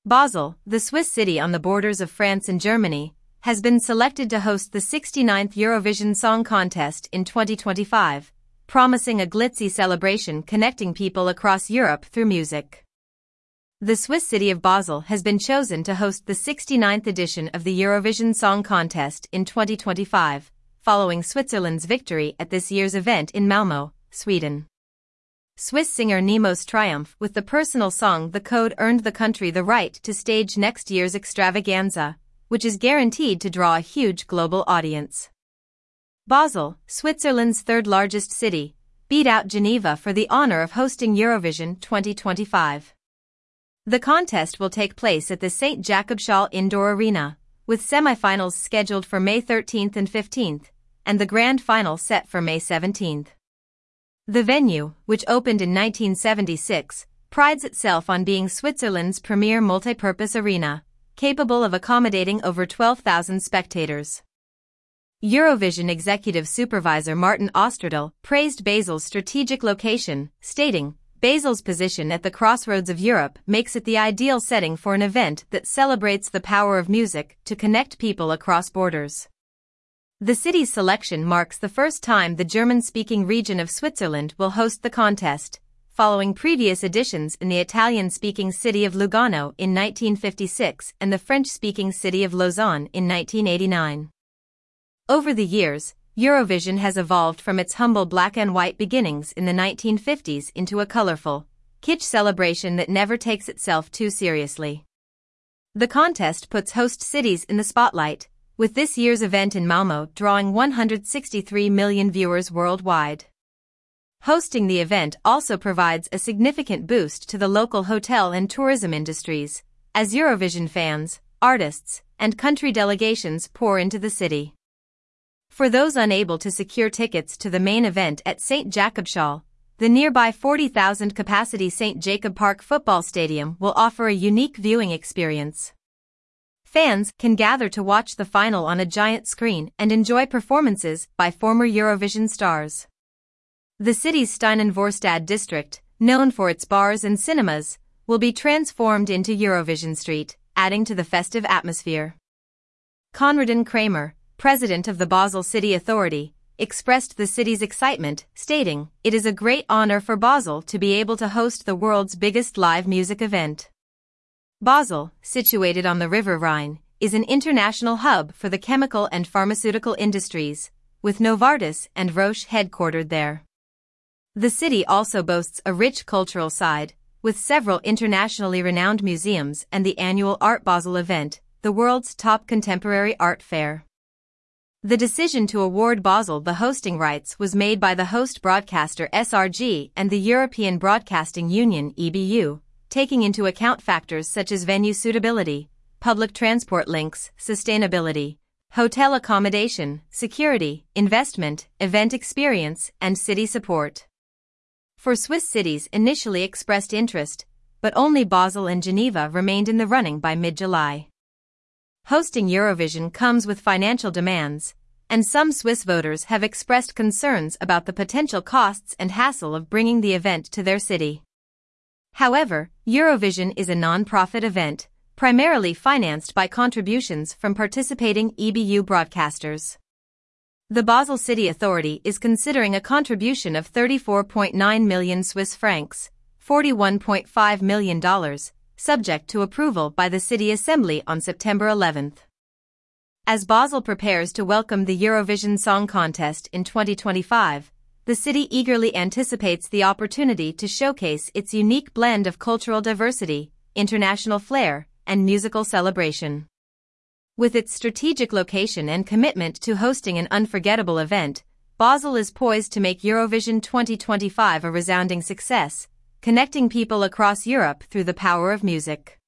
Basel, the Swiss city on the borders of France and Germany, has been selected to host the 69th Eurovision Song Contest in 2025, promising a glitzy celebration connecting people across Europe through music. The Swiss city of Basel has been chosen to host the 69th edition of the Eurovision Song Contest in 2025, following Switzerland's victory at this year's event in Malmö, Sweden. Swiss singer Nemo's triumph with the personal song The Code earned the country the right to stage next year's extravaganza, which is guaranteed to draw a huge global audience. Basel, Switzerland's third-largest city, beat out Geneva for the honor of hosting Eurovision 2025. The contest will take place at the St. Jakobsschale Indoor Arena, with semi-finals scheduled for May 13th and 15th, and the grand final set for May 17th. The venue, which opened in 1976, prides itself on being Switzerland's premier multi-purpose arena, capable of accommodating over 12,000 spectators. Eurovision executive supervisor Martin Osterdahl praised Basel's strategic location, stating, "Basel's position at the crossroads of Europe makes it the ideal setting for an event that celebrates the power of music to connect people across borders." The city's selection marks the first time the German-speaking region of Switzerland will host the contest, following previous editions in the Italian-speaking city of Lugano in 1956 and the French-speaking city of Lausanne in 1989. Over the years, Eurovision has evolved from its humble black and white beginnings in the 1950s into a colorful, kitsch celebration that never takes itself too seriously. The contest puts host cities in the spotlight, with this year's event in Malmö drawing 163 million viewers worldwide. Hosting the event also provides a significant boost to the local hotel and tourism industries, as Eurovision fans, artists, and country delegations pour into the city. For those unable to secure tickets to the main event at St. Jakobsschale, the nearby 40,000 capacity St. Jacob Park football stadium will offer a unique viewing experience. Fans can gather to watch the final on a giant screen and enjoy performances by former Eurovision stars. The city's Steinenvorstadt district, known for its bars and cinemas, will be transformed into Eurovision Street, adding to the festive atmosphere. Konradin Kramer, president of the Basel City Authority, expressed the city's excitement, stating, "It is a great honor for Basel to be able to host the world's biggest live music event." Basel, situated on the River Rhine, is an international hub for the chemical and pharmaceutical industries, with Novartis and Roche headquartered there. The city also boasts a rich cultural side, with several internationally renowned museums and the annual Art Basel event, the world's top contemporary art fair. The decision to award Basel the hosting rights was made by the host broadcaster SRG and the European Broadcasting Union (EBU), taking into account factors such as venue suitability, public transport links, sustainability, hotel accommodation, security, investment, event experience, and city support. Four Swiss cities initially expressed interest, but only Basel and Geneva remained in the running by mid-July. Hosting Eurovision comes with financial demands, and some Swiss voters have expressed concerns about the potential costs and hassle of bringing the event to their city. However, Eurovision is a non-profit event, primarily financed by contributions from participating EBU broadcasters. The Basel City Authority is considering a contribution of 34.9 million Swiss francs, $41.5 million, subject to approval by the City Assembly on September 11th. As Basel prepares to welcome the Eurovision Song Contest in 2025, the city eagerly anticipates the opportunity to showcase its unique blend of cultural diversity, international flair, and musical celebration. With its strategic location and commitment to hosting an unforgettable event, Basel is poised to make Eurovision 2025 a resounding success, connecting people across Europe through the power of music.